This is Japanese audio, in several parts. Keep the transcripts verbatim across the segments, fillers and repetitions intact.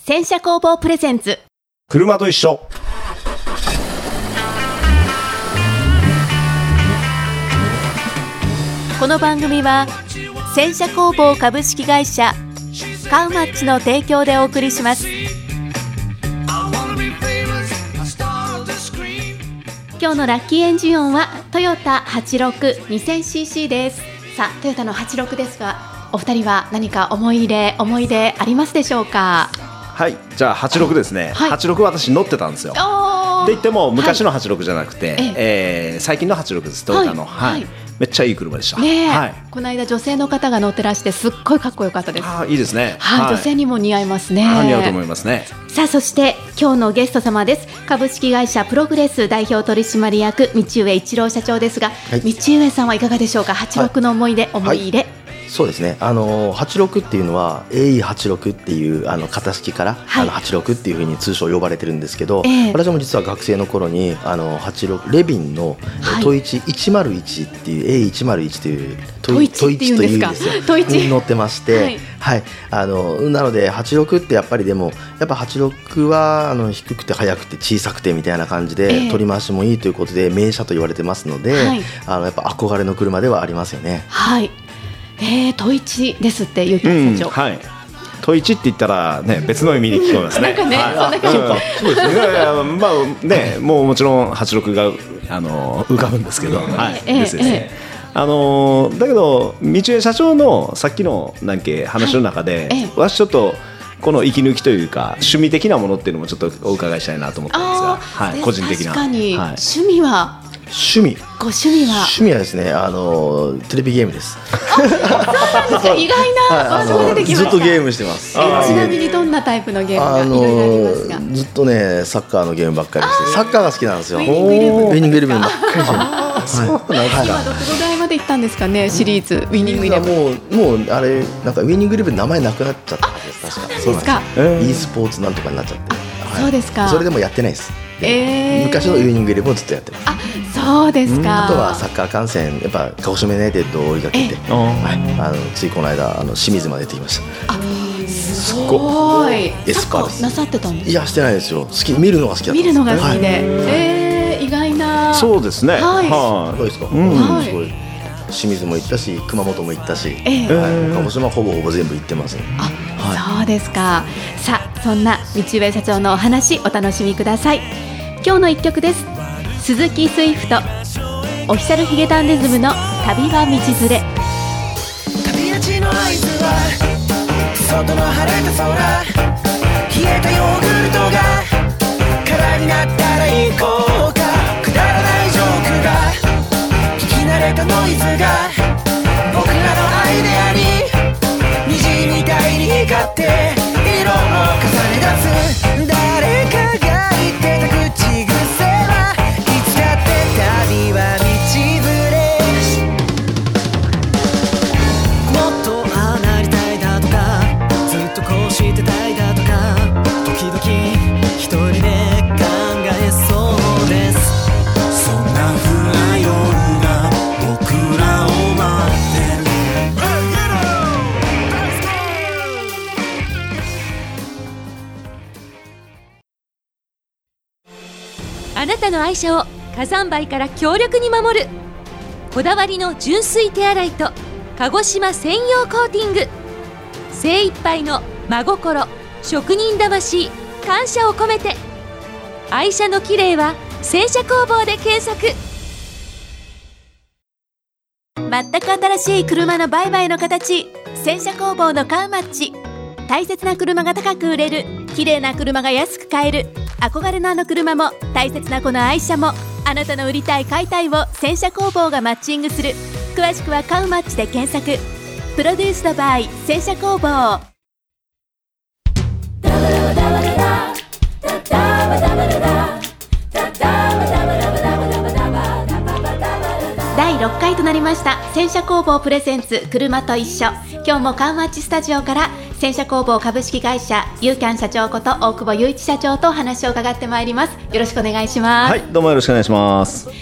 洗車工房プレゼンツ車と一緒。 この番組は洗車工房株式会社カウマッチの提供でお送りします。今日のラッキーエンジン音はトヨタはちじゅうろく にせんシーシー です。さあトヨタのはちじゅうろくですが、お二人は何か思い入れ思い出ありますでしょうか？ はい、じゃあはちじゅうろくですね、はい、はちじゅうろく私乗ってたんですよ。って言っても昔のはちじゅうろくじゃなくて、はい、えー、最近のはちじゅうろくです。トヨタの、はいはい、めっちゃいい車でした、 ね、 はい、 この間女性の方が乗ってらしてすっごいかっこよかったです。 あ、いいですね、 はいはい、女性にも似合いますね。 似合うと思いますね。 さあそして今日のゲスト様です。株式会社プログレス代表取締役道上一郎社長ですが、はい、道上さんはいかがでしょうか？はちじゅうろくの思い出、はい、思い入れ、はい、 そうですね、あのはちじゅうろくっていうのは エーイーはちじゅうろく っていうあの型式から、はい、あのはちじゅうろくっていうふうに通称呼ばれてるんですけど、えー、私も実は学生の頃にあのはちじゅうろくレビンの、はい、トイチいちまるいちっていう エーイーいちまるいち というトイチっていうんですか？ トイチに乗ってまして、はいはい、あのなのではちじゅうろくってやっぱりでもやっぱはちじゅうろくはあの低くて速くて小さくてみたいな感じで、えー、取り回しもいいということで名車と言われてますので、はい、あのやっぱ憧れの車ではありますよね。 はい、えー、トイチですっていう社長、うん、はい、 トイチって言ったら、ね、別の意味に聞こえますね。 なんかね、 はい、 そんな感じ、うん、 そうですね。いやいや、まあね、もうもちろんはちじゅうろくがあの浮かぶんですけど、はい、えー、ですですね。えーあのー、だけど道上社長のさっきのなんか話の中で、はい、私ちょっとこの息抜きというか趣味的なものっていうのもちょっとお伺いしたいなと思ったんですが、はい、個人的な。 確かに、はい、趣味は趣味ご趣味は趣味はですね、あのテレビゲームです。 あ、そうなんですか。意外なワードが出てきました。 ずっとゲームしてます。 えー、ちなみにどんなタイプのゲームがいろいろありますか？ ずっとねサッカーのゲームばっかりして、サッカーが好きなんですよ。ウィニングイレブン、 ウィニングイレブンばっかりしてあ、そうなんですか。今どこぐらいまで行ったんですかね、シリーズウィニングイレブン。 もうもうあれなんかウィニングイレブン名前なくなっちゃったんです。確か。 そうですか。 e スポーツなんとかになっちゃって。 はい、そうですか。 それでもやってないです。 えー、 昔のウィニングイレブンをずっとやってます。 あ、そうですか。 あとはサッカー観戦、やっぱ鹿児島ユナイテッドを追いかけて、はい、あのついこの間あの清水まで行ってきました。 あ、すごい。 エスパルスなさってたんですか？ いや、してないですよ。好き、見るのが好きだったんです。 見るのが好きで、はい、えー、意外な。 そうですね。 はい。 はい、そうですか。うん、はい、すごい。清水も行ったし、熊本も行ったし、えーはい、鹿児島ほぼほぼ全部行ってます、ね。 あ、はい、そうですか。さあ、そんな道上社長のお話お楽しみください。今日の一曲です。鈴木スイフトオフィシャルヒゲダンデズムの旅は道連れ。 旅立ちの合図は外の晴れた空、冷えたヨーグルトが空になったら行こうか。くだらないジョークが聞き慣れたノイズが僕らのアイデアに虹みたいに光って色を重ね出す。誰かが言ってた口癖はいつだって旅は道連れ。もっとああなりたいだとかずっとこうしてたいだとか時々一人で考えそうです。そんな風な夜が僕らを待ってる。 あなたの愛車を火山灰から強力に守るこだわりの純水手洗いと鹿児島専用コーティング。精一杯の真心、職人魂、感謝を込めて。愛車の綺麗は洗車工房で検索。 全く新しい車の売買の形、洗車工房のカウマッチ。大切な車が高く売れる、綺麗な車が安く買える。憧れのあの車も大切なこの愛車も、あなたの売りたい買いたいを洗車工房がマッチングする。詳しくはカウマッチで検索。プロデュースドバイ洗車工房。だいろっかいとなりました洗車工房プレゼンツ車と一緒。今日もカウマッチスタジオから洗車工房株式会社ユーキャン社長こと大久保雄一社長とお話を伺ってまいります。よろしくお願いします。 はい、どうもよろしくお願いします。 さ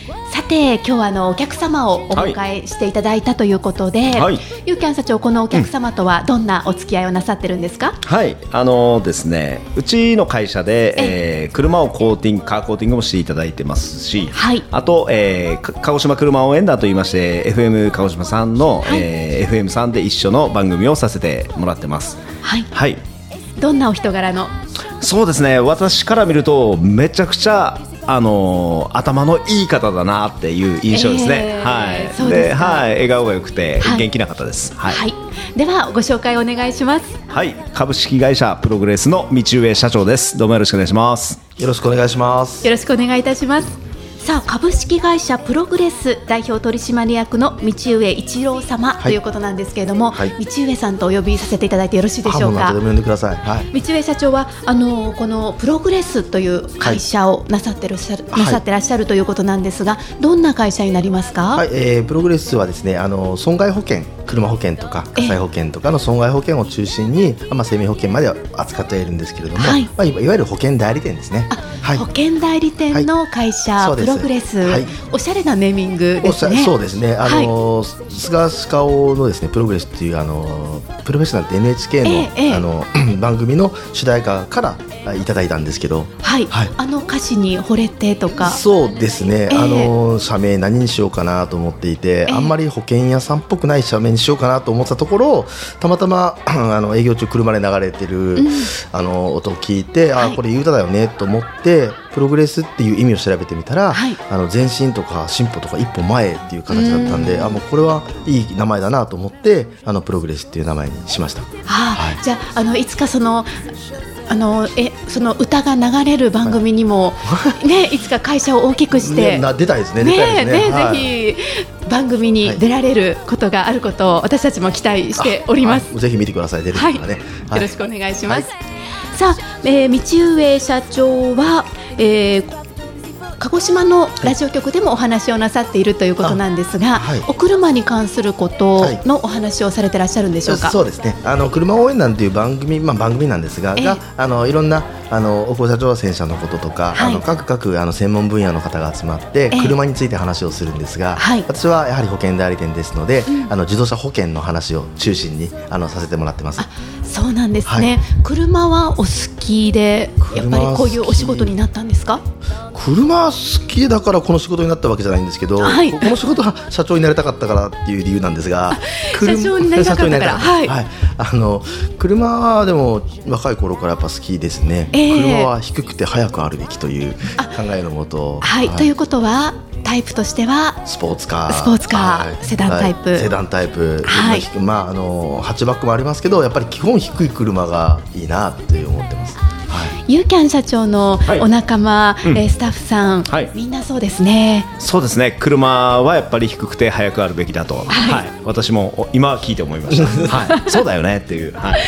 て今日はあのお客様をお迎えしていただいたということで、はい、ユーキャン社長、このお客様とはどんなお付き合いをなさってるんですか？ うん、はいあのー、ですねうちの会社で、えー、車をコーティングカーコーティングもしていただいてますし、はい、あと、えー、鹿児島車応援団といいまして エフエム 鹿児島さんの、はいえー、エフエム さんで一緒の番組をさせてもらってます。 はい、はい、どんなお人柄の？ そうですね、私から見るとめちゃくちゃあのー、頭のいい方だなっていう印象ですね。えー、はい、で、はい、笑顔が良くて元気な方です。はいはいはい、ではご紹介お願いします。 はい、株式会社プログレスの道上社長です。どうもよろしくお願いします。 よろしくお願いします。 よろしくお願いいたします。さあ、株式会社プログレス代表取締役の道上一郎様、はい、ということなんですけれども、はい、道上さんとお呼びさせていただいてよろしいでしょうか？ 呼んでください。はい、 道上社長はあのこのプログレスという会社をなさってらっしゃる、はい、なさってらっしゃるということなんですが、どんな会社になりますか？ はい、えー、プログレスはですね、あの損害保険、車保険とか火災保険とかの損害保険を中心に、まあ、生命保険まで扱っているんですけれども、はいまあ、いわゆる保険代理店ですね。 はい、保険代理店の会社、はい、プログレス、はい、おしゃれなネーミングですね。 そうですね、あの、はい、菅氏顔のですねプログレスっていうあのプロフェッショナルって エヌエイチケー の、ええ、あの番組の主題歌からいただいたんですけど、 はいはい、あの歌詞に惚れてとか。 そうですね、ええ、あの社名何にしようかなと思っていて、ええ、あんまり保険屋さんっぽくない社名にしようかなと思ったところ、たまたまあの営業中車で流れてる、うん、あの音を聞いて、はい、あこれ言うただよねと思ってプログレスっていう意味を調べてみたら、はい、あの前進とか進歩とか一歩前っていう形だったんで、あもうこれはいい名前だなと思ってあのプログレスっていう名前にしました。はあはい、じゃあ、あのいつかそのあのえその歌が流れる番組にも、はい、ね、いつか会社を大きくして、 ね、な出たいですね。出たいですね。 ね、はい、ぜひ番組に出られることがあることを私たちも期待しております。 ぜひ見てください。出るからね、はいはい、よろしくお願いします。はい、さあ、えー、道上社長は、えー鹿児島のラジオ局でもお話をなさっているということなんですが、はい、お車に関することのお話をされてらっしゃるんでしょうか？ はい、そうですね、あの車応援団という番組、まあ、番組なんですが、えー、があのいろんなあの大久保社長は洗車のこととか、はい、あの各各あの専門分野の方が集まって車について話をするんですが、えー、私はやはり保険代理店ですので、うん、あの自動車保険の話を中心にあのさせてもらってます。 あ、そうなんですね。はい、車はお好きでやっぱりこういうお仕事になったんですか？ 車好きだからこの仕事になったわけじゃないんですけど、はい、この仕事は社長になりたかったからっていう理由なんですが、 社長になりたかったから、はいはい、 あの車はでも若い頃からやっぱ好きですね。えー、車は低くて速くあるべきという考えのもと、 はい、はい、ということはタイプとしてはスポーツカー、 スポーツカー、はい、セダンタイプ、 はい、セダンタイプ、はい、まあ、あのハッチバックもありますけど、やっぱり基本低い車がいいなって思ってます。 はい、ユーキャン社長のお仲間、はい、えー、スタッフさん、はい、みんなそうですね。 そうですね、車はやっぱり低くて速くあるべきだと、はいはい、私も今聞いて思いました、はい、そうだよねっていう、はい、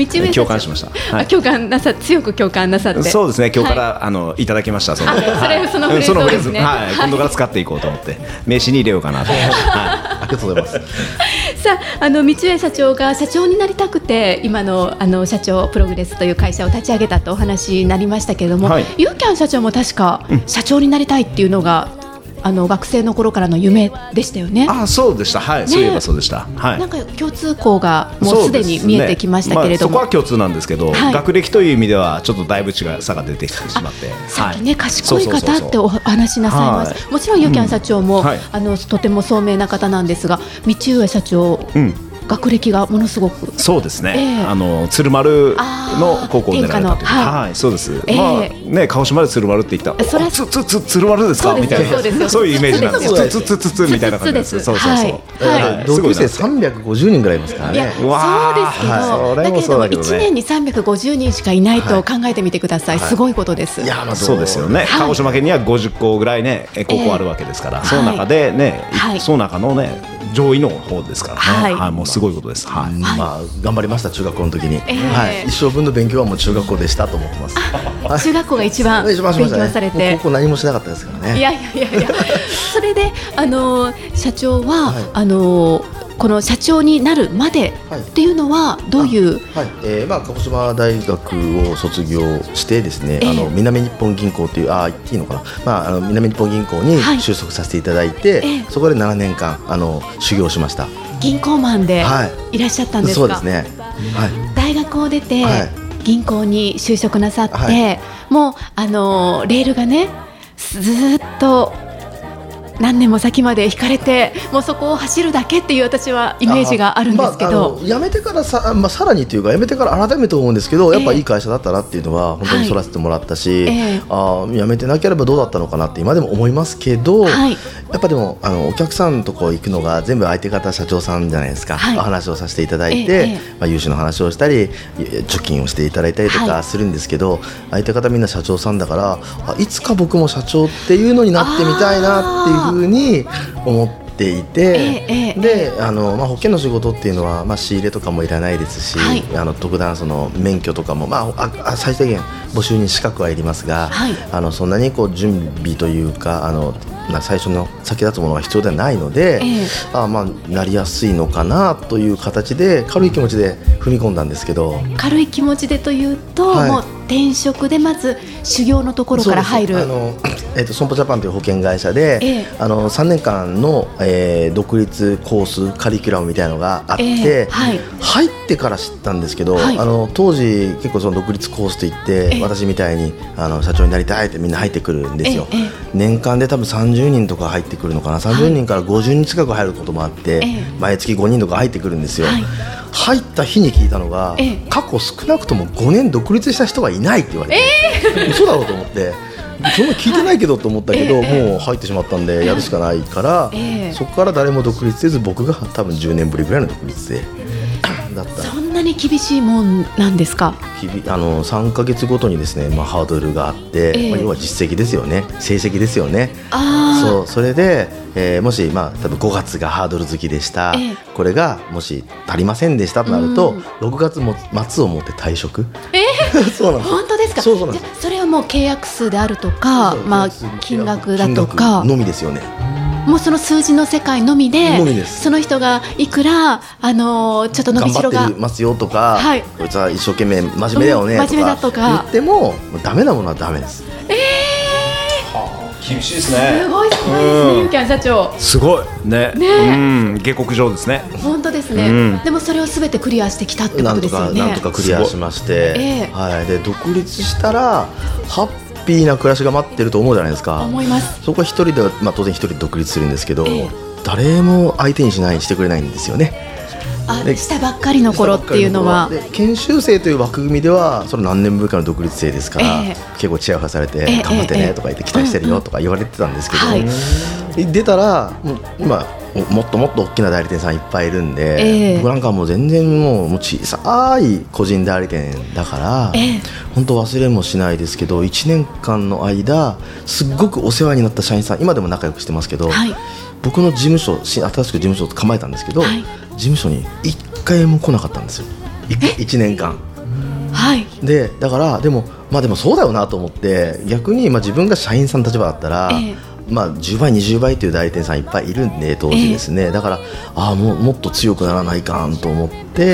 道上共感しました、はい、 共感なさ強く共感なさって。 そうですね、今日から、はい、あのいただきました。そのそれそのフレーズをですね、 はい、今度から使っていこうと思って名刺に入れようかなと、はい、ありがとうございます。 さあ、あの道上社長が社長になりたくて今のあの社長プログレスという会社を立ち上げたとお話になりましたけれども、はい、ユーキャン社長も確か社長になりたいっていうのが、うん、あの学生の頃からの夢でしたよね。 あ、そうでした、はい、ね、そういえばそうでした、はい、 なんか共通項がもうすでに見えてきましたけれども、 そ,、ね、まあ、そこは共通なんですけど、はい、学歴という意味ではちょっとだいぶ違い差が出てきてしまって、 さっきね、はい、賢い方ってお話しなさいます、はい、もちろんユーキャン社長も、うん、はい、あのとても聡明な方なんですが、道上社長、うん、学歴がものすごく。 そうですね、えー、あの鶴丸の高校を出られたという、はいはい、そうです、えー、まあね、鹿児島で鶴丸って言ったら、それつつつ鶴丸ですかみたいな、そういうイメージなんですよ。つつつつみたいな感じです。そうそうそう、 はい、同級生さんびゃくごじゅうにんぐらいいますからね。いや、 そうですけど、はい、だけどもいちねんにさんびゃくごじゅうにんしかいないと考えてみてください、はい、すごいことです。 いや、まあ、そうですよね、はい、鹿児島県にはごじゅっこぐらいね高校あるわけですから、えー、その中でね、はい、その中のね上位の方ですからね、はいはい、もうすごいことです、はい、 まあ、頑張りました、中学校の時に、えーはい、一生分の勉強はもう中学校でしたと思ってます。 中学校が一番勉強されて、 ね、高校何もしなかったですからね。 いやいやいやいやそれであの社長は、はい、あのこの社長になるまでっていうのはどういう、 はい、えーまあ、鹿児島大学を卒業してですね、 えー、 あの南日本銀行というあ言っていいのかな、まあ、あの南日本銀行に就職させていただいて、はい、えー、そこでななねんかんあの修行しました。 銀行マンでいらっしゃったんですか？ そうですね、はい、 大学を出て、はい、銀行に就職なさって、はい、もうあのレールがねずっと何年も先まで引かれて、もうそこを走るだけっていう私はイメージがあるんですけど、 まあ、辞めてからさ、まあ、さらにというか辞めてから改めて思うんですけど、やっぱいい会社だったなっていうのは本当にそらせてもらったし、はい、えー、あ辞めてなければどうだったのかなって今でも思いますけど、はい、やっぱでもあのお客さんのとこ行くのが全部相手方社長さんじゃないですか、はい、お話をさせていただいて、えーえーまあ、融資の話をしたり貯金をしていただいたりとかするんですけど、はい、相手方みんな社長さんだから、あいつか僕も社長っていうのになってみたいなっていうふうに思っていて、えーえー、であの、まあ、保険の仕事っていうのは、まあ、仕入れとかもいらないですし、はい、あの特段その免許とかも、まあ、あ最低限募集に資格はいりますが、はい、あのそんなにこう準備というかあの最初の先立つものが必要ではないので、えー、あまあなりやすいのかなという形で軽い気持ちで踏み込んだんですけど、 軽い気持ちでというと、はい、もう転職でまず修行のところから入る。 あの、えー、と損保ジャパンという保険会社で、えー、あのさんねんかんの、えー、独立コースカリキュラムみたいなのがあって、えーはい、入ってから知ったんですけど、はい、あの当時結構その独立コースといって、えー、私みたいにあの社長になりたいってみんな入ってくるんですよ、えーえー、年間で多分さんじゅうにんとか入ってくるのかな、さんじゅうにんからごじゅうにん近く入ることもあって、えー、毎月ごにんとか入ってくるんですよ、はい、入った日に聞いたのが、えー、過去少なくともごねん独立した人はいないって言われて、えー、嘘だろうと思ってそんな聞いてないけどと思ったけど、えー、もう入ってしまったんでやるしかないから、えー、そこから誰も独立せず僕が多分じゅうねんぶりぐらいの独立でだった。 そんなに厳しいもんなんですか？ あのさんかげつごとにですね、まあ、ハードルがあって、えーまあ、要は実績ですよね、成績ですよね。あそうそれで、えー、もし、まあ、多分ごがつがハードル好きでした、えー、これがもし足りませんでしたとなると、うん、ろくがつも末をもって退職。 えー、そうなんです。本当ですか？そうそうなんです。じゃそれはもう契約数であるとか、まあ、金額だとかのみですよね。 もうその数字の世界のみ で, のみでその人がいくら、あのー、ちょっと伸びしろが頑張ってますよとか、はい、こいつは一生懸命真面目だよねとか言ってもダメなものはダメです。 えーはあ、厳しいですね。 すごいすごいですね、ユンキャン社長。 すごいね。ね、うん、下克上ですね。 本当ですね、うん、でもそれをすべてクリアしてきたってことですよね。 なんとかなんとかクリアしまして、えーはい、で独立したらハッピーな暮らしが待ってると思うじゃないですか。 思います。 そこは一人では、まあ、当然一人で独立するんですけど、えー、誰も相手にしないしてくれないんですよね。 あしたばっかりの頃っていうのはで研修生という枠組みではその何年ぶりかの独立生ですから、えー、結構チヤホヤされて、えー、頑張ってねとか言って期待してるよとか言われてたんですけど、うんうん、出たらもう今もっともっと大きな代理店さんいっぱいいるんで、えー、僕なんかもう全然もう小さい個人代理店だから、えー、本当忘れもしないですけどいちねんかんの間すっごくお世話になった社員さん今でも仲良くしてますけど、はい、僕の事務所新しく事務所を構えたんですけど、はい、事務所にいっかいも来なかったんですよ い, いちねんかん、はい、でだからでも、まあ、でもそうだよなと思って逆にまあ自分が社員さんの立場だったら、えーまあ、じゅうばいにじゅうばいという代理店さんいっぱいいるんで当時ですね、えー、だからあもうもっと強くならないかんと思って、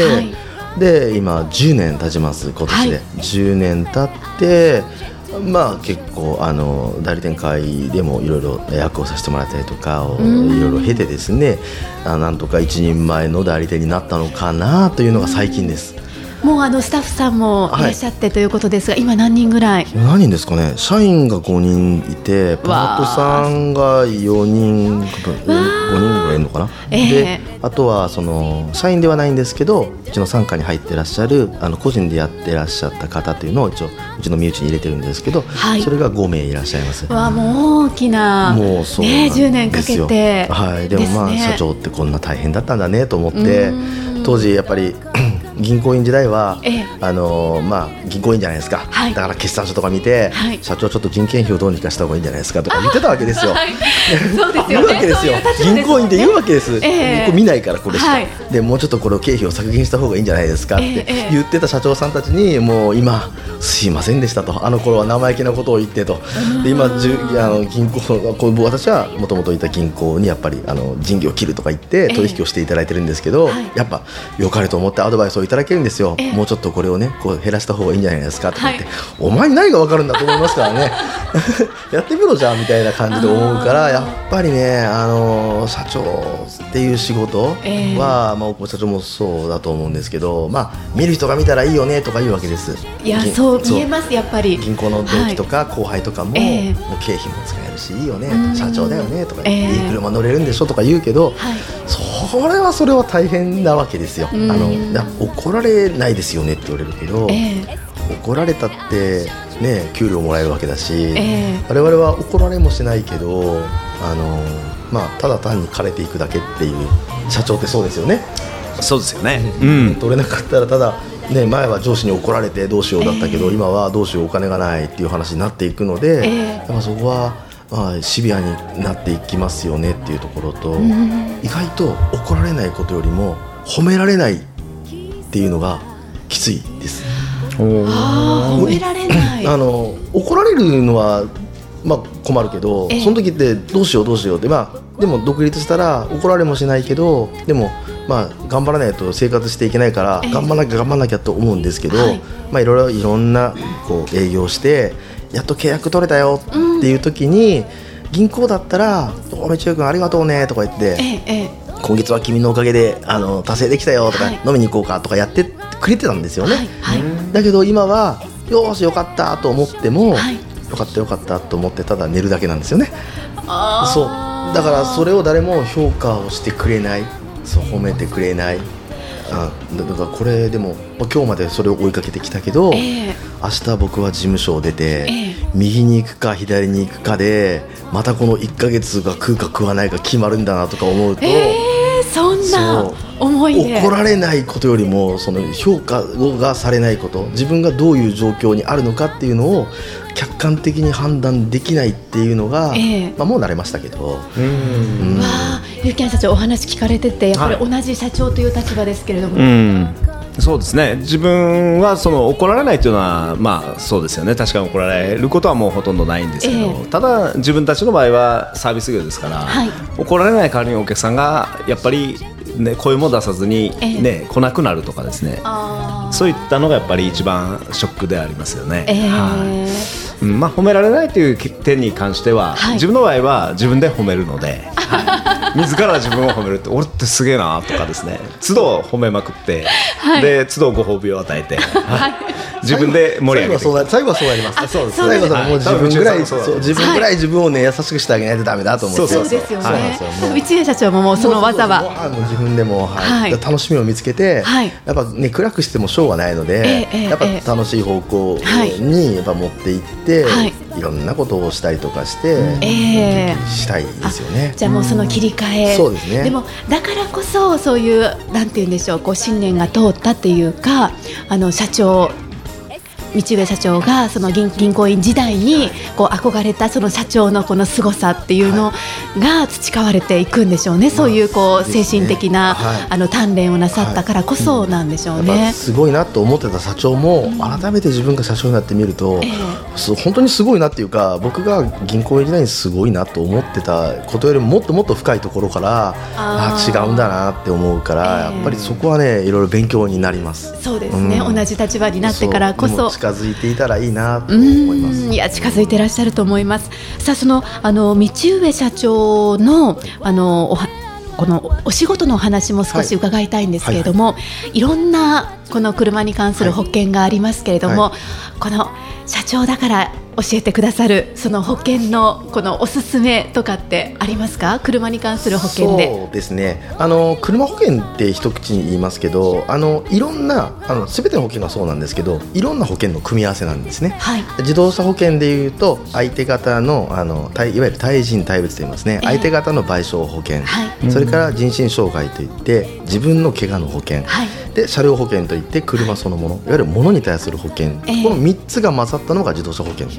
はい、で今じゅうねん経ちます今年で、はい、じゅうねん経ってまあ結構あの代理店会でもいろいろ役をさせてもらったりとかをいろいろ経てですねあなんとか一人前の代理店になったのかなというのが最近です。 もうあのスタッフさんもいらっしゃってということですが、はい、今何人ぐらい？ 何人ですかね。社員がごにんいてパートさんがよにんごにんぐらいいるのかな、えー、であとはその社員ではないんですけどうちの傘下に入ってらっしゃるあの個人でやってらっしゃった方というのを一応うちの身内に入れてるんですけど、はい、それがごめいいらっしゃいます。 わもう大きなもうそうなんですよ、ね、じゅうねんかけて、 はい、でもまあ、ね、社長ってこんな大変だったんだねと思って当時やっぱり銀行員時代は、ええあのーまあ、銀行員じゃないですか、はい、だから決算書とか見て、はい、社長ちょっと人件費をどうにかした方がいいんじゃないですかとか言ってたわけですよ、はい、そうですよね言うわけですよ銀行員って言うわけです、えー、見ないからこれしか、はい、でもうちょっとこれ経費を削減した方がいいんじゃないですかって言ってた社長さんたちにもう今すいませんでしたと、あの頃は生意気なことを言ってと。で今じゅあの銀行こう私はもともといた銀行にやっぱりあの仁義を切るとか言って取引をしていただいてるんですけど、えー、やっぱ良かれと思ってアドバイスをいただけるんですよ、えー、もうちょっとこれをねこう減らした方がいいんじゃないですかとか言って、はい、お前に何が分かるんだと思いますからねやってみろじゃんみたいな感じで思うから、やっぱりねあの社長っていう仕事は、えーまあ、大久保社長もそうだと思うんですけど、まあ、見る人が見たらいいよねとか言うわけです。 いやそう見えますやっぱり銀行の同期とか後輩とかも、はい、もう経費も使えるしいいよね、社長だよねとか、えー、いい車乗れるんでしょとか言うけど、はい、それはそれは大変なわけですよ。あの怒られないですよねって言われるけど、えー、怒られたってね給料もらえるわけだし、えー、我々は怒られもしないけどあの、まあ、ただ単に枯れていくだけっていう社長ってそうですよね。 そうですよね、 うん、取れなかったらただ、ね、前は上司に怒られてどうしようだったけど、えー、今はどうしようお金がないっていう話になっていくので、えー、やっぱそこは、まあ、シビアになっていきますよねっていうところと、うん、意外と怒られないことよりも褒められないっていうのがきついです。 褒められないあの怒られるのはまあ、困るけど、えー、その時ってどうしようどうしようって、まあ、でも独立したら怒られもしないけどでも、まあ、頑張らないと生活していけないから、えー、頑張らなきゃ頑張らなきゃと思うんですけど、はいまあ、いろいろいろんなこう営業してやっと契約取れたよっていう時に、うん、銀行だったらおめちゅう君ありがとうねとか言って、えーえー、今月は君のおかげであの達成できたよとか、はい、飲みに行こうかとかやってくれてたんですよね、はいはい、だけど今はよーしよかったと思っても、はいよかったよかったと思ってただ寝るだけなんですよね。あそうだからそれを誰も評価をしてくれない、そう褒めてくれない。あだからこれでも今日までそれを追いかけてきたけど、えー、明日僕は事務所を出て、えー、右に行くか左に行くかでまたこのいっかげつが食うか食わないか決まるんだなとか思うと、 えー、そんな思いで怒られないことよりもその評価がされないこと、自分がどういう状況にあるのかっていうのを客観的に判断できないっていうのが、えーまあ、もう慣れましたけど、 うんわあ、ゆきやん社長お話聞かれててやっぱり同じ社長という立場ですけれども、はい、うんそうですね、自分はその怒られないというのは、まあ、そうですよね、確かに怒られることはもうほとんどないんですけど、えー、ただ自分たちの場合はサービス業ですから、はい、怒られない代わりにお客さんがやっぱり、ね、声も出さずに、ねえー、来なくなるとかですね、そういったのがやっぱり一番ショックでありますよね、えーはいうんまあ、褒められないという点に関しては、はい、自分の場合は自分で褒めるので、はい、自ら自分を褒めるって俺ってすげえなとかですね、都度褒めまくって、はい、で都度ご褒美を与えて、はい、自分で盛り上げていく。 最後はそうなります。そうです。最後はもう自分ぐらいそう自分ぐらい自分をね優しくしてあげないとダメだと思って。 そうですよね。一年社長ももうその技はもう自分でもはい楽しみを見つけて、やっぱね暗くしてもしょうがないので、やっぱ楽しい方向にやっぱ持っていって、いろんなことをしたりとかしてしたいですよね。 じゃあもうその切り替え。 そうですね。 でもだからこそそういうなんて言うんでしょう、こう信念が通ったっていうか、あの社長道上社長がその 銀, 銀行員時代にこう憧れたその社長のこの凄さっていうのが培われていくんでしょうね、はい、そういうこう精神的な、はい、あの鍛錬をなさったからこそなんでしょうね、 はいうん、すごいなと思ってた社長も改めて自分が社長になってみると、えー、本当にすごいなっていうか、僕が銀行員時代にすごいなと思ってたことよりももっともっと深いところからあ違うんだなって思うから、えー、やっぱりそこはねいろいろ勉強になります。 そうですね、うん、同じ立場になってからこそ近づいていたらいいなと思います。 いや近づいていらっしゃると思います。さあそのあの道上社長のあのおはこのお仕事のお話も少し伺いたいんですけれども、はいはいはい、いろんなこの車に関する保険がありますけれども、はい、この社長だから教えてくださるその保険のこのおすすめとかってありますか？車に関する保険で。 そうですね、あの車保険って一口に言いますけど、あのいろんなあの全ての保険がそうなんですけど、いろんな保険の組み合わせなんですね、はい、自動車保険でいうと相手方の、あのいわゆる対人対物と言いますね、えー、相手方の賠償保険、はい、それから人身障害といって自分の怪我の保険、はい、で車両保険といって車そのもの、いわゆる物に対する保険、えー、このみっつが混ざったのが自動車保険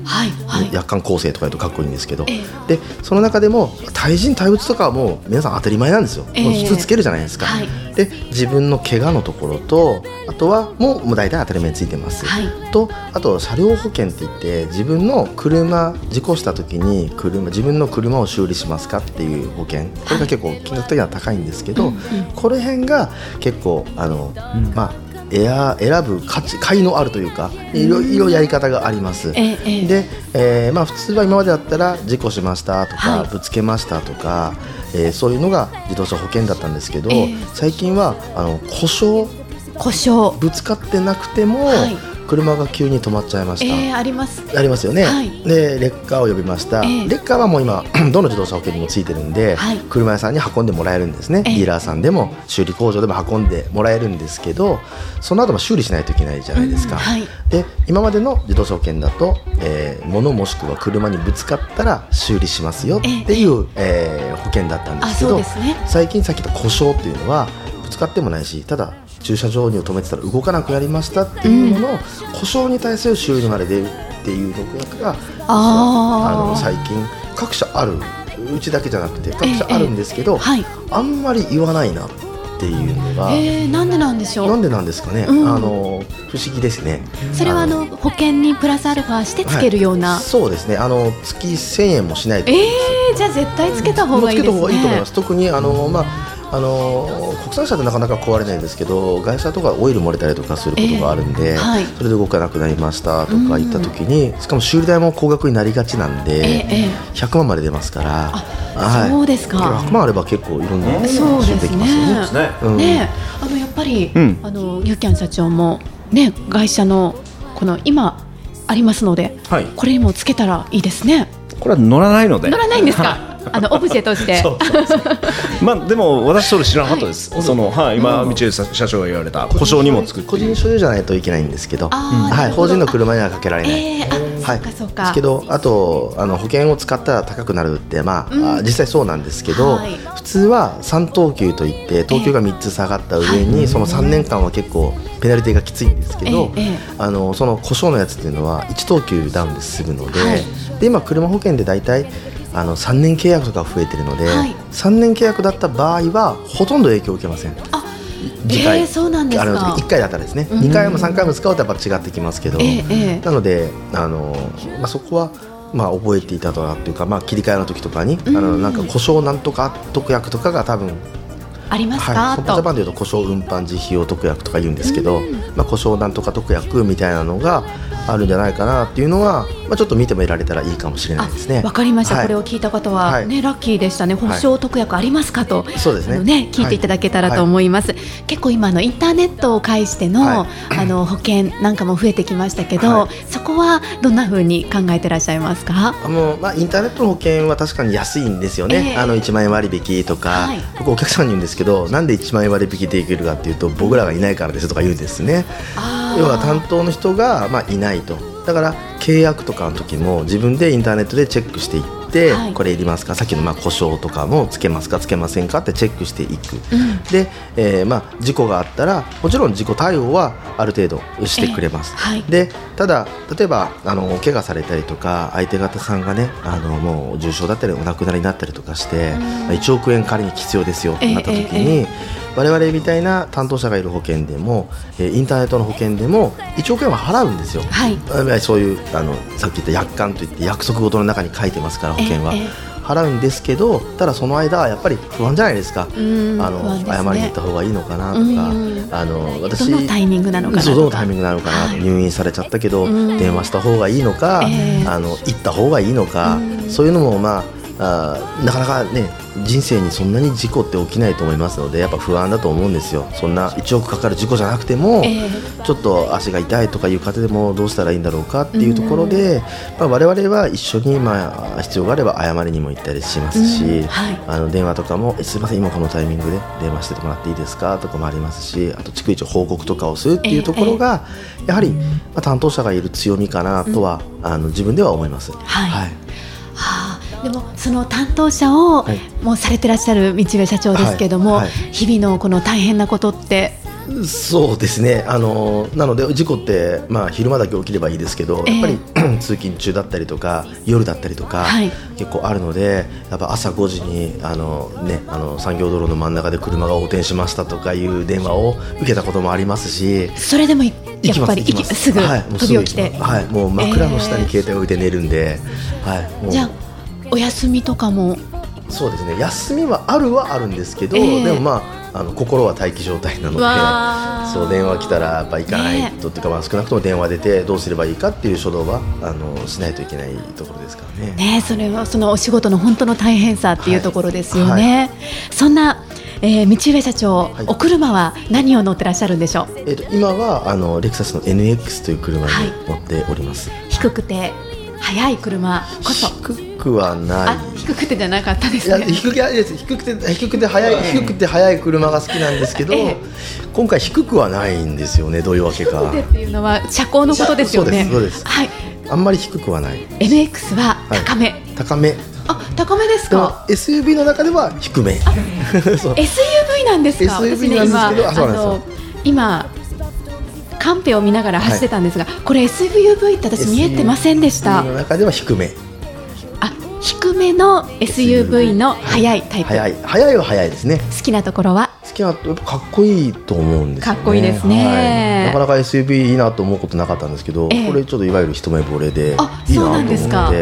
はいはい、 夜間構成とか言うとかっこいいんですけど、 えー、 でその中でも対人対物とかはもう皆さん当たり前なんですよ、 えー、 もう普通つけるじゃないですか、はい、で自分の怪我のところとあとはもう、もう大体当たり前についてます、はい、とあと車両保険って言って自分の車事故した時に車自分の車を修理しますかっていう保険、これが結構金額的には高いんですけど、はい、この辺が結構あの、うん、まあ選ぶ価値甲斐のあるというかいろいろやり方があります、ええ、で、えーまあ、普通は今までだったら事故しましたとか、はい、ぶつけましたとか、えー、そういうのが自動車保険だったんですけど、えー、最近はあの故障故障ぶつかってなくても、はい車が急に止まっちゃいました、 えー、ありますありますよね、はい、でレッカーを呼びました、えー、レッカーはもう今どの自動車保険にもついてるんで、はい、車屋さんに運んでもらえるんですね、えー、ディーラーさんでも修理工場でも運んでもらえるんですけど、その後も修理しないといけないじゃないですか、うんはい、で今までの自動車保険だと、えー、物もしくは車にぶつかったら修理しますよっていう、えーえー、保険だったんですけど、 あ、そうですね、 最近さっき言った故障っていうのはぶつかってもないし、ただ駐車場に止めてたら動かなくなりましたっていうのの、うん、故障に対する修理まで出るっていうのがああの最近各社ある、うちだけじゃなくて各社あるんですけど、ええはい、あんまり言わないなっていうのが、 えー、なんでなんでしょう。 なんでなんですかね、うん、あの不思議ですね。 それはあの保険にプラスアルファしてつけるような、 はい、そうですね、あの月せんえんもしないと、 えー、じゃあ絶対つけた方がいいですね。 つけた方がいいと思います。特にあの、まああの国産車ってなかなか壊れないんですけど、外車とかオイル漏れたりとかすることがあるんで、えーはい、それで動かなくなりましたとか言った時に、うん、しかも修理代も高額になりがちなんで、えー、ひゃくまんまで出ますから、 はい、そうですか。 ひゃくまんあれば結構いろんな修理できますよね。 そうですね、 うん、ね、あのやっぱり、うん、あのユーキャン社長もね、外車のこの今ありますので、はい、これにもつけたらいいですね。 これは乗らないので。 乗らないんですか。あのオブジェとしてそうそうそうまあでも私それ知らなかったです、はい、そのはい、今道枝社長が言われた故障にもつくっていう個人所有じゃないといけないんですけど、はい、法人の車にはかけられない、 えー、あ、はい、そうかそうか。 ですけど、あとあの保険を使ったら高くなるって、まあ、うん、実際そうなんですけど、はい、普通はさん等級といって等級がみっつ下がった上に、えー、そのさんねんかんは結構ペナルティがきついんですけど、えー、あのその故障のやつっていうのはいち等級ダウンで済むので、はい、で今車保険でだいたいあのさんねん契約とか増えてるので、はい、さんねん契約だった場合はほとんど影響を受けません。 あ、次回、えー、そうなんですか。 あのいっかいだったらですね、うん、にかいもさんかいも使うとやっぱ違ってきますけど、えーえー、なのであの、まあ、そこはまあ覚えていただくというか、まあ、切り替えの時とかに、うん、あのなんか故障なんとか特約とかが多分ありますか、 はい、損保ジャパンでいうと故障運搬自費用特約とか言うんですけど、まあ、故障なんとか特約みたいなのがあるんじゃないかなっていうのは、まあ、ちょっと見てみられたらいいかもしれないですね。 わかりました、はい、これを聞いた方は、ね、はい、ラッキーでしたね。保証特約ありますかと、はい、そうですね、あのね、聞いていただけたらと思います、はい、結構今のインターネットを介しての、はい、あの保険なんかも増えてきましたけど、はい、そこはどんな風に考えてらっしゃいますか。 あの、まあ、インターネットの保険は確かに安いんですよね、えー、あのいちまんえん割引とか、はい、僕お客さんに言うんですけど、なんでいちまんえん割引できるかっていうと、僕らがいないからですとか言うんですね。要は担当の人が、まあ、いないと。だから契約とかの時も自分でインターネットでチェックしていって、はい、これいりますか、さっきのまあ故障とかもつけますかつけませんかってチェックしていく、うん、で、えーまあ、事故があったらもちろん事故対応はある程度してくれます、えーはい、でただ例えばあの怪我されたりとか相手方さんがね、あのもう重傷だったりお亡くなりになったりとかして、うん、いちおくえん仮に必要ですよってなった時に、えーえーえー我々みたいな担当者がいる保険でも、えー、インターネットの保険でもいちおくえんは払うんですよ、はい、そういうあのさっき言った約款といって約束事の中に書いてますから保険は、えーえー、払うんですけど、ただその間はやっぱり不安じゃないですか。あの、ね、謝りに行った方がいいのかなとか、あの私どのタイミングなのかなとか、 どのタイミングなのかな、はい、入院されちゃったけど電話した方がいいのか、えー、あの行った方がいいのか、そういうのもまああなかなかね人生にそんなに事故って起きないと思いますので、やっぱ不安だと思うんですよ。そんないちおくかかる事故じゃなくても、えー、ちょっと足が痛いとかいう方でもどうしたらいいんだろうかっていうところで、まあ、我々は一緒に、まあ、必要があれば謝りにも行ったりしますし、はい、あの電話とかもすいません今このタイミングで電話してもらっていいですかとかもありますし、あと逐一報告とかをするっていうところが、えー、やはり、まあ、担当者がいる強みかなとは、うん、あの自分では思います。はい、はい、はあ、でもその担当者をもうされてらっしゃる道上社長ですけども、はいはい、日々のこの大変なことってそうですね、あのなので事故って、まあ、昼間だけ起きればいいですけど、えー、やっぱり通勤中だったりとか夜だったりとか、はい、結構あるので、やっぱ朝ごじにあの、ね、あの産業道路の真ん中で車が横転しましたとかいう電話を受けたこともありますし、 それでもやっぱりすぐ飛び起きて、 はい、もう枕の下に携帯を置いて寝るんで、えーはい、もうじゃあお休みとかも。 そうですね、休みはあるはあるんですけど、えー、でもまああの心は待機状態なので、そう電話来たらやっぱ行かないと、ね、っていうか、まあ、少なくとも電話出てどうすればいいかっていう初動はあのしないといけないところですからね。 ね、それはそのお仕事の本当の大変さっていうところですよね、はいはい、そんな、えー、道上社長、はい、お車は何を乗ってらっしゃるんでしょう。 えー、と今はあのレクサスの エヌエックス という車に乗っております、はい、 低くて速い車こそ。 低くはない。 あ、低くてじゃなかったですね。 いや、低く低くて低くて速い低くて速い車が好きなんですけど、ええ、今回低くはないんですよね。どういうわけか。 低くてっていうのは車高のことですよね。 そうです、そうです、はい、あんまり低くはない。 エヌエックス は高め、はい、 高め。 あ、高めですか。 エスユーブイ の中では低め。 そう エスユーブイ なんですか。 エスユーブイ なんですけど、 私ね、今あの今カンペを見ながら走ってたんですが、はい、これ エスユーブイ って私見えてませんでした。 エスユーブイ の中では低め。 あ、低めの エスユーブイ の速いタイプ。 速い、速いは速いですね。 好きなところは。 好きなとやっぱかっこいいと思うんですよね。 かっこいいですね、 はい、なかなか エスユーブイ いいなと思うことなかったんですけど、えー、これちょっといわゆる一目惚れでいいなと思って。そうなんですか。はい、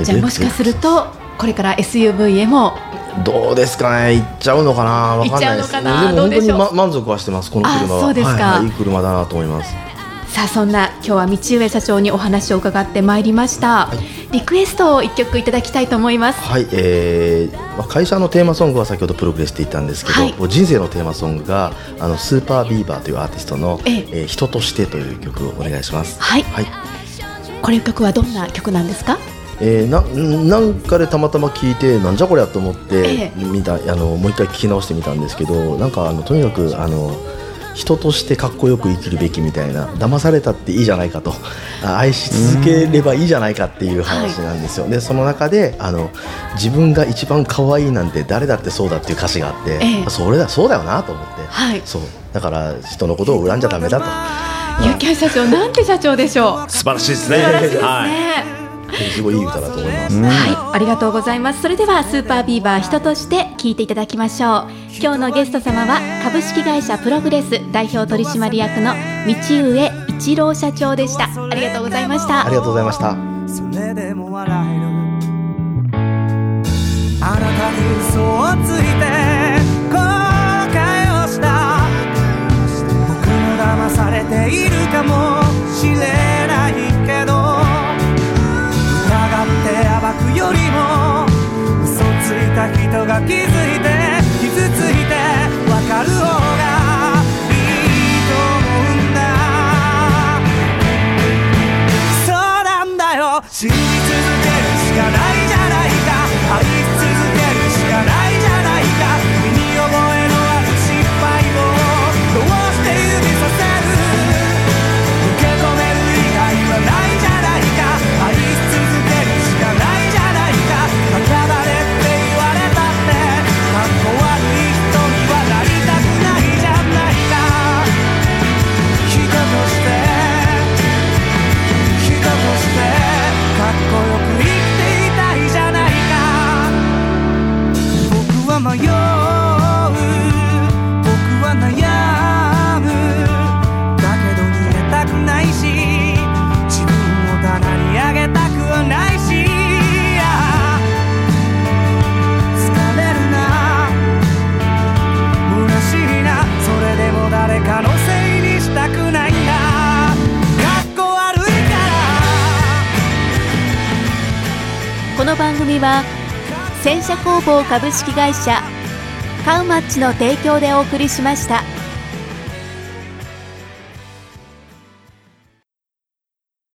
じゃあもしかするとこれから エスユーブイ へもどうですかね、行っちゃうのかな、分かんないです。でも本当に、ま、満足はしてます、この車は。 そうですか、 はい、いい車だなと思います。 さあ、そんな今日は道上社長にお話を伺ってまいりました、はい、リクエストをいっきょくいただきたいと思います。 はい、えーまあ、会社のテーマソングは先ほどプログレスって言ったんですけど、はい、人生のテーマソングがあのスーパービーバーというアーティストの、えええー、人としてという曲をお願いします。 はい、はい、これ曲はどんな曲なんですか。 えー、な, なんかでたまたま聞いてなんじゃこりゃと思って見た、ええ、あのもう一回聞き直してみたんですけど、なんかあのとにかくあの人としてかっこよく生きるべきみたいな、騙されたっていいじゃないかと、愛し続ければいいじゃないかっていう話なんですよ、はい、でその中であの自分が一番可愛いなんて誰だってそうだっていう歌詞があって、ええ、それだそうだよなと思って、はい、そうだから人のことを恨んじゃダメだと。 ゆきあ社長、なんて社長でしょう。 素晴らしいですね。はい、 すごいいい歌だと思います、 はい、ありがとうございます。それではスーパービーバー人として聴いていただきましょう。今日のゲスト様は株式会社プログレス代表取締役の道上一郎社長でした。ありがとうございました。 ありがとうございました。 それでも笑えるあなたに嘘をついて後悔をした。僕も騙されているかもしれないけど、暴くよりも嘘ついた人が気づいて傷ついて分かる方がいいと思うんだ。そうなんだよ、信じ続けるしかないじゃないか、愛し続けるしかないじゃないか。身に覚えのある失敗をどうして指させる、受け止める以外はないじゃないか。愛し続けるしかないじゃないか。バカだねって言われたってかっこ悪い人にはなりたくないじゃないか。人として人としてかっこよく生きていたいじゃないか。僕は迷う、僕は悩む、だけど逃げたくないし自分を棚に上げたくはないし、疲れるな虚しいな、それでも誰かのせいにしたくないんだ。かっこ悪いから。 この番組は戦車工房株式会社カウマッチの提供でお送りしました。